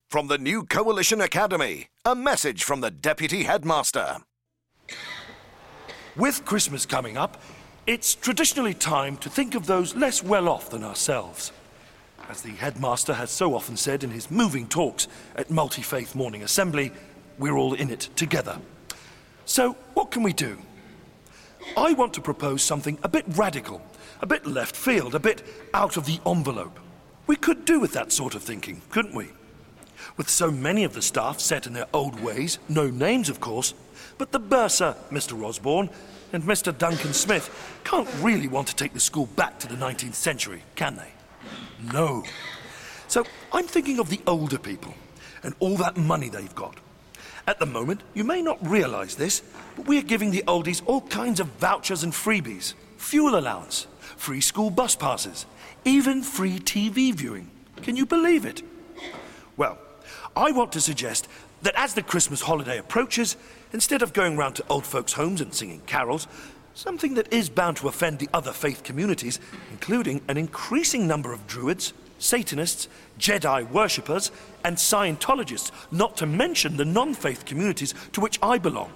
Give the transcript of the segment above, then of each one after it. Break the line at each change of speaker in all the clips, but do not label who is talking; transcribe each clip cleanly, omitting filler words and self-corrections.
From the new Coalition Academy, a message from the Deputy Headmaster.
With Christmas coming up, it's traditionally time to think of those less well off than ourselves. As the Headmaster has so often said in his moving talks at Multi-Faith Morning Assembly, we're all in it together. So what can we do? I want to propose something a bit radical, a bit left field, a bit out of the envelope. We could do with that sort of thinking, couldn't we? With so many of the staff set in their old ways, no names of course, but the bursar, Mr. Osborne, and Mr. Duncan Smith can't really want to take the school back to the 19th century, can they? No. So I'm thinking of the older people and all that money they've got. At the moment, you may not realise this, but we're giving the oldies all kinds of vouchers and freebies, fuel allowance, free school bus passes, even free TV viewing. Can you believe it? Well, I want to suggest that as the Christmas holiday approaches, instead of going round to old folks' homes and singing carols, something that is bound to offend the other faith communities, including an increasing number of Druids, Satanists, Jedi worshippers, and Scientologists, not to mention the non-faith communities to which I belong.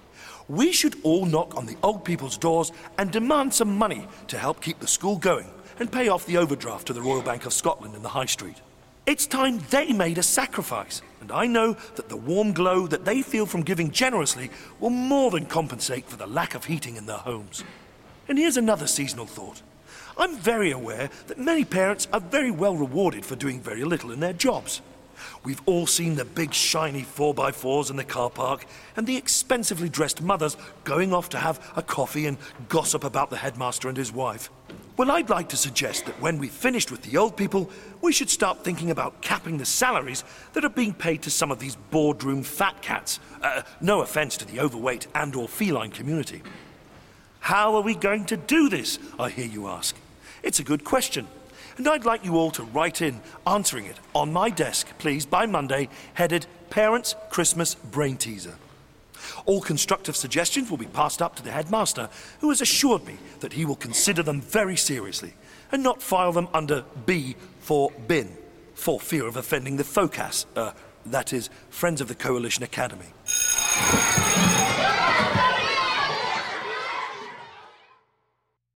We should all knock on the old people's doors and demand some money to help keep the school going and pay off the overdraft to the Royal Bank of Scotland in the High Street. It's time they made a sacrifice, and I know that the warm glow that they feel from giving generously will more than compensate for the lack of heating in their homes. And here's another seasonal thought. I'm very aware that many parents are very well rewarded for doing very little in their jobs. We've all seen the big shiny 4x4s in the car park and the expensively dressed mothers going off to have a coffee and gossip about the headmaster and his wife. Well, I'd like to suggest that when we've finished with the old people, we should start thinking about capping the salaries that are being paid to some of these boardroom fat cats. No offence to the overweight and or feline community. How are we going to do this, I hear you ask? It's a good question, and I'd like you all to write in answering it on my desk, please, by Monday, headed Parents' Christmas Brain Teaser. All constructive suggestions will be passed up to the headmaster, who has assured me that he will consider them very seriously and not file them under B for bin, for fear of offending the FOCAS, that is, Friends of the Coalition Academy.